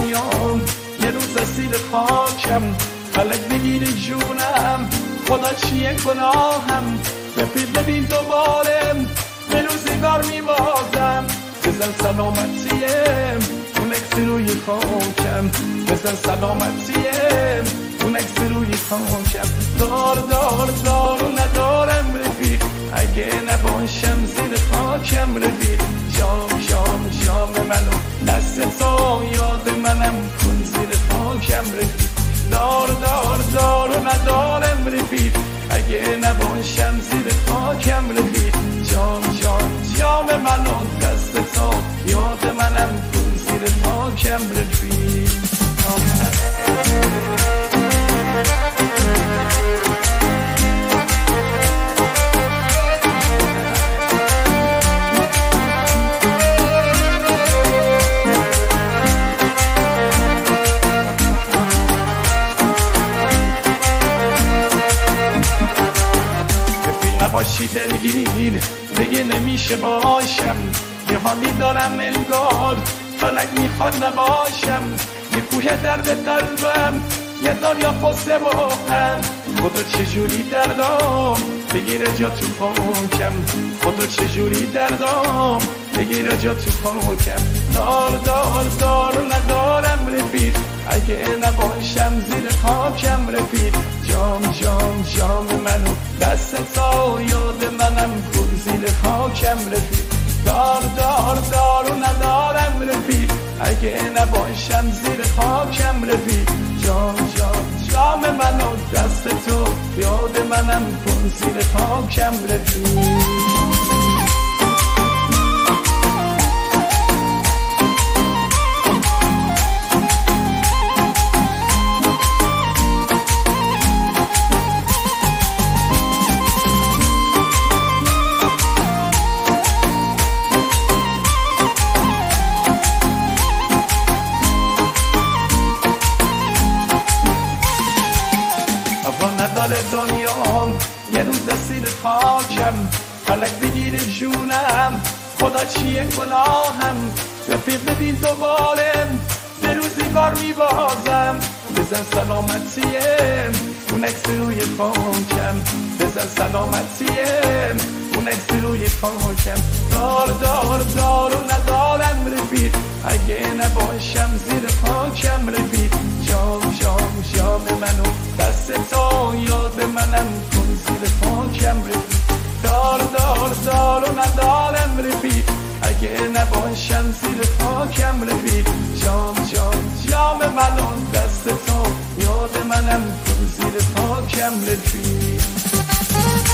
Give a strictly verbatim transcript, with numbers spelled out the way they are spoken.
دنیام یه روز اسیر خاکم، فلک بگیر جونم خدا چیه گناهم، رفیق ببین دوباره به روزگار میبازم، بزن سلامتیم اون اکس روی خاکم، بزن سلامتیم اون اکس روی خاکم. دار دار دار و ندارم رفیق، اگه نباشم زیر خاکم رفیق، شام شام شام منو دست تو یاد منم کن زیر خاکم رفیق. دار دار دار و ندارم رفیق، اگه نباشم زیر خاکم رفیق، جام جام جام منو دست تو یاد منم کن زیر خاکم رفیق. نباشی دلگیر دیگه نمیشه باشم، یه حالی دارم انگار فلک میخواد نباشم، یه کوه درد قلبم یه دنیا قصه و هم، خدا چجوری دردام بگیره جا تو خاکم، خدا چجوری دردام بگیره جا تو خاکم. دار دار دار و ندارم رفیق، اگه نباشم زیر خاکم رفیق، جام جام جام منو دست تا یاد منم کن زیر خاکم رفیق. دار دار دار و ندارم رفیق، اگه نباشم زیر خاکم رفیق، جام جام جام منو دست تو یاد منم کن زیر خاکم رفیق. نداره دنیام یه روز اسیر خاکم، فلک بگیر جونم خدا چیه گناهم، رفیق ببین دوباره به روزگار میبازم، بزن سلامتیم اون اکس روی خاکم، بزن سلامتیم اون اکس روی خاکم. دار دار دار و ندارم رفیق، اگه نباشم زیر خاکم رفیق، جام جام جام منو دست تو یاد منم کن زیر خاکم رفیق. دار دار دار و ندارم رفیق، اگه نباشم زیر خاکم رفیق، جام جام جام منو دست تو یاد منم کن زیر خاکم رفیق.